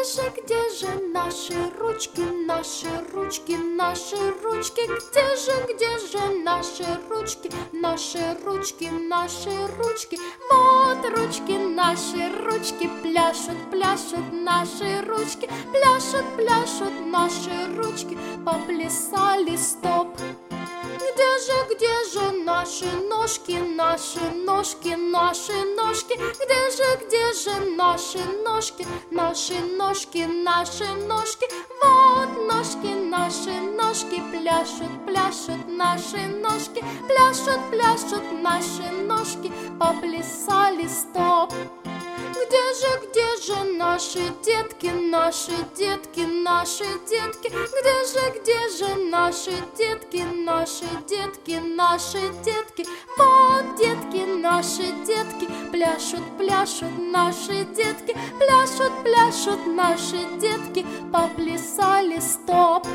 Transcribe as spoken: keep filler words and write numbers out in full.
же, где же наши ручки, наши ручки, наши ручки? Где же, где же наши ручки, наши ручки, наши ручки? Вот ручки, наши ручки, пляшут, пляшут наши ручки, пляшут, пляшут наши ручки, поплясали, стоп. Где же, где же наши ножки, наши ножки, наши ножки? Где же, где же наши ножки, наши ножки, наши ножки? Вот ножки, наши ножки, пляшут, пляшут наши ножки, пляшут, пляшут наши ножки, поплясали, стоп. Где же, где же наши детки, наши детки, наши детки? Где же, где же наши детки, наши детки, наши детки? Вот детки, наши детки, пляшут, пляшут наши детки, пляшут, пляшут наши детки, поплясали, стоп.